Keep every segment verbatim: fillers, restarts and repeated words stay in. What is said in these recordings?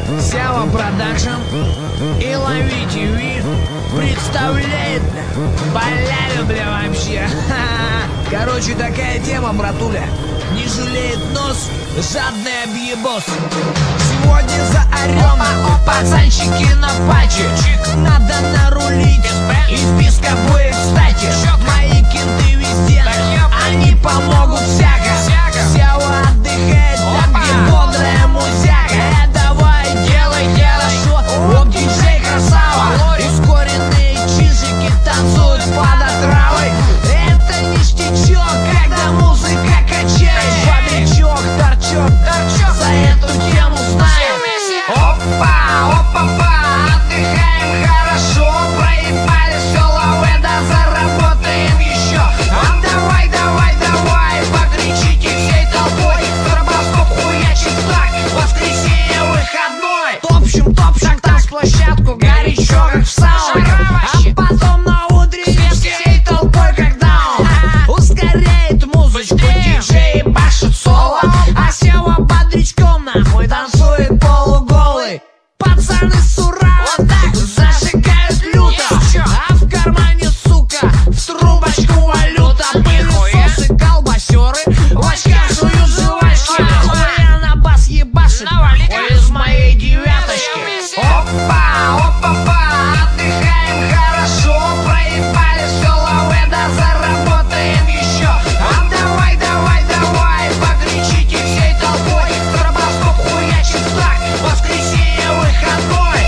Сява Продакшн и Ловите Вид представляет. Бля, бля, вообще. Короче, такая тема, братуля. Не жалеет нос жадный объебос. Сегодня заорем, пацанчики на патче. Надо нарулить, и списка будет кстати. Мои кенты везде, они помогут всяко. Сява отдыхает там, где бодрая музяка. Давай, делай хорошо, оп, диджей красава. Ускоренные чижики танцуют под отравой. Это ништячок, когда музыка качает. Бодрячок, торчок, торчок, за эту тему знаем. Опа, опа-па, отдыхаем хорошо. Проебали все лаведа, заработаем еще. А давай, давай, давай, покричите всей толпой. Стробоскоп хуячит так, воскресенье выходной. Топчем, топчем танцплощадку, горячо как в сауне. А потом на утренней всей толпой как даун. Ускоряет музычку, диджей башит соло. А Сява бодрячком нахуй танцует полуголый. Пацаны сура, вот так зажигают люто. А в кармане, сука, в трубочку валюта. Пылесосы, колбасеры, в очках жуют жвачки. Хуя на бас ебашит, хуй из моей девяточки. Опа, опа-па, отдыхаем хорошо. Проебали все лаведа, заработаем еще. А давай, давай, давай, покричите всей толпой. Стробоскоп хуячит так, воскресенье выходной.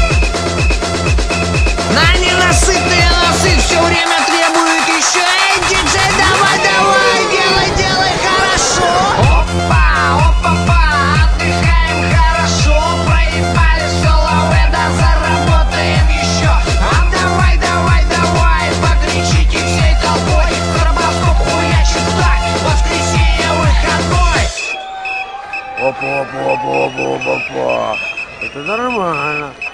На ненасытные носы все время требует еще. Эй, диджей, давай, давай, делай, делай хорошо. Опа, опа-па, отдыхаем хорошо. Проебали все лаведа, заработаем еще. А давай, давай, давай, покричите всей толпой. Стробоскоп хуячит так, воскресенье выходной. Опа, опа, опа, опа, опа, опа. Это нормально.